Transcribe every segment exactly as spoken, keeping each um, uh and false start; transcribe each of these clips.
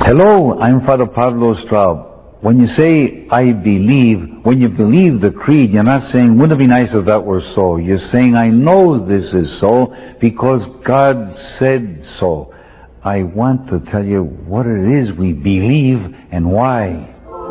Hello, I'm Father Pablo Straub. When you say, I believe, when you believe the creed, you're not saying, wouldn't it be nice if that were so? You're saying, I know this is so because God said so. I want to tell you what it is we believe and why.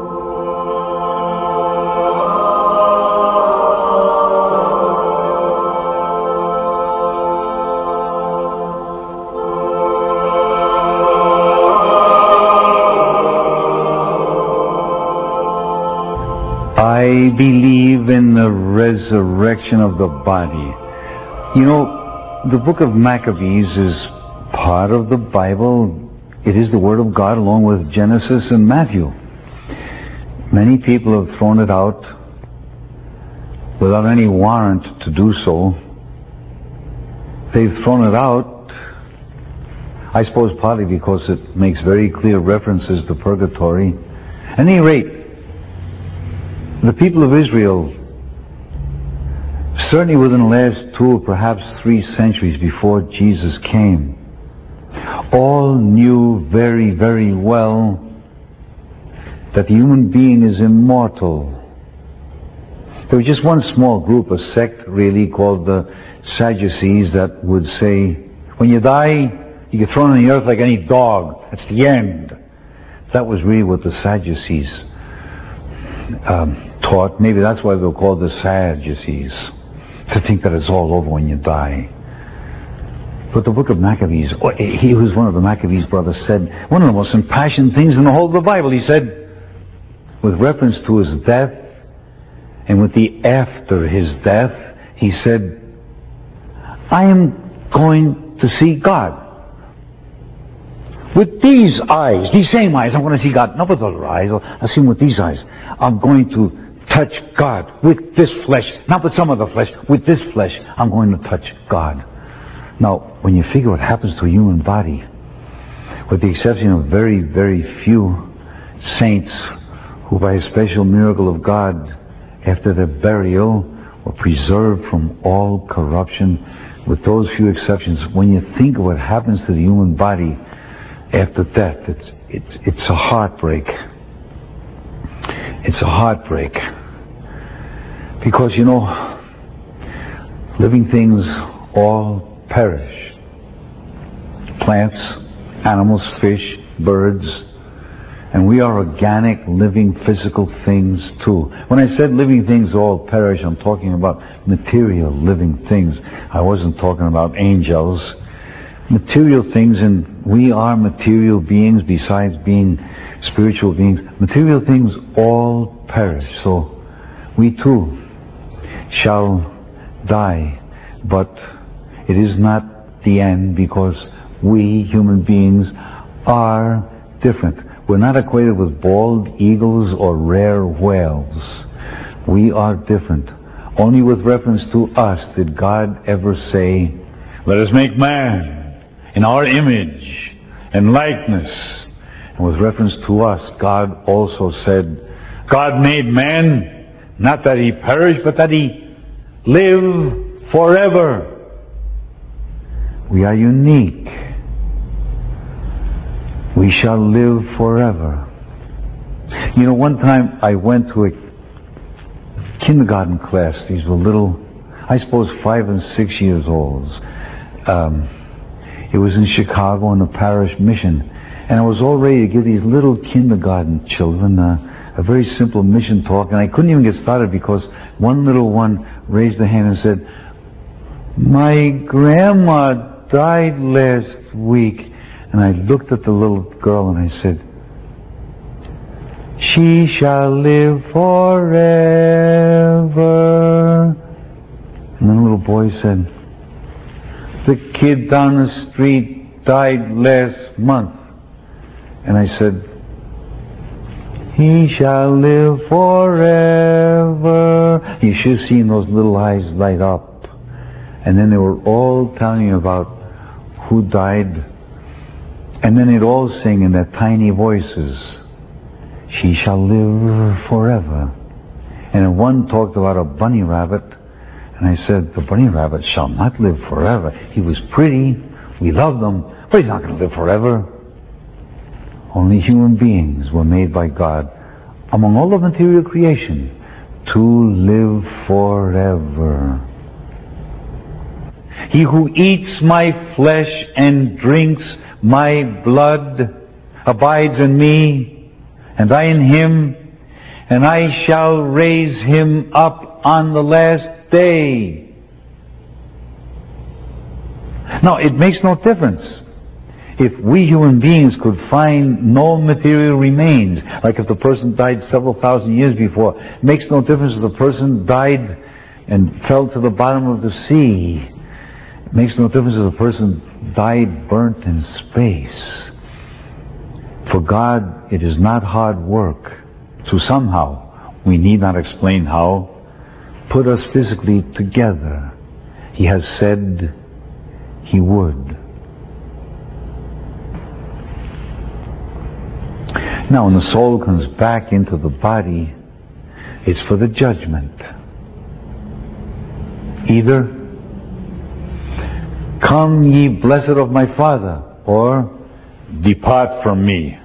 I believe in the resurrection of the body. You know, the book of Maccabees is part of the Bible. It is the Word of God along with Genesis and Matthew. Many people have thrown it out without any warrant to do so. They've thrown it out, I suppose partly because it makes very clear references to purgatory. At any rate, the people of Israel, certainly within the last two or perhaps three centuries before Jesus came, all knew very, very well that the human being is immortal. There was just one small group, a sect really, called the Sadducees, that would say, when you die, you get thrown on the earth like any dog. That's the end. That was really what the Sadducees um, taught. Maybe that's why they were called the Sadducees, to think that it's all over when you die. But the book of Maccabees, he was one of the Maccabees brothers, said one of the most impassioned things in the whole of the Bible. He said, with reference to his death and with the after his death, he said, I am going to see God. With these eyes, these same eyes, I'm going to see God. Not with other eyes, I'll see him with these eyes. I'm going to touch God with this flesh. Not with some of the flesh, with this flesh, I'm going to touch God. Now, when you figure what happens to a human body, with the exception of very, very few saints who by a special miracle of God, after their burial, were preserved from all corruption, with those few exceptions, when you think of what happens to the human body after death, it's, it's, it's a heartbreak. It's a heartbreak. Because, you know, living things all perish. Plants, animals, fish, birds, and we are organic, living, physical things too. When I said living things all perish, I'm talking about material living things. I wasn't talking about angels. Material things, and we are material beings besides being spiritual beings. Material things all perish. So we too shall die, but it is not the end, because we human beings are different. We're not equated with bald eagles or rare whales. We are different. Only with reference to us did God ever say, let us make man in our image and likeness. And with reference to us, God also said, God made man, not that he perish, but that he live forever. We are unique. We shall live forever. You know, one time I went to a kindergarten class. These were little, I suppose, five and six years old. Um, it was in Chicago in the parish mission. And I was all ready to give these little kindergarten children uh, a very simple mission talk. And I couldn't even get started because one little one raised a hand and said, my grandma died last week. And I looked at the little girl and I said, she shall live forever. And then the little boy said, the kid down the street died last month. And I said, he shall live forever. You should have seen those little eyes light up. And then they were all telling me about who died. And then they'd all sing in their tiny voices, she shall live forever. And one talked about a bunny rabbit. And I said, the bunny rabbit shall not live forever. He was pretty. We loved him. But he's not going to live forever. Only human beings were made by God, among all of material creation, to live forever. He who eats my flesh and drinks my blood abides in me, and I in him, and I shall raise him up on the last day. Now, it makes no difference if we human beings could find no material remains, like if the person died several thousand years before. It makes no difference if the person died and fell to the bottom of the sea. It makes no difference if the person died burnt in space. For God, it is not hard work to somehow, we need not explain how, put us physically together. He has said He would. Now, when the soul comes back into the body, it's for the judgment. Either, come ye blessed of my Father, or depart from me.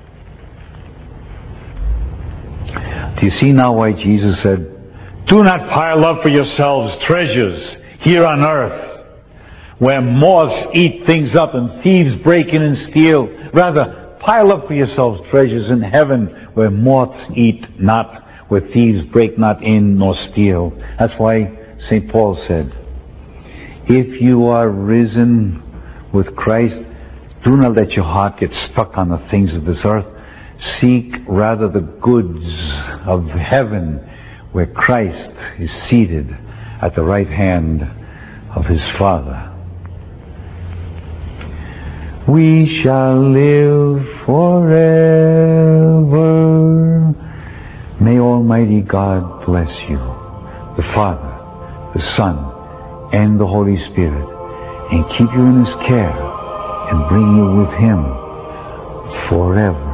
Do you see now why Jesus said, do not pile up for yourselves treasures here on earth, where moths eat things up and thieves break in and steal. Rather, pile up for yourselves treasures in heaven, where moths eat not, where thieves break not in nor steal. That's why Saint Paul said, if you are risen with Christ, do not let your heart get stuck on the things of this earth. Seek rather the goods of heaven, where Christ is seated at the right hand of His Father. We shall live forever. May Almighty God bless you, the Father, the Son, and the Holy Spirit, and keep you in His care, and bring you with Him forever.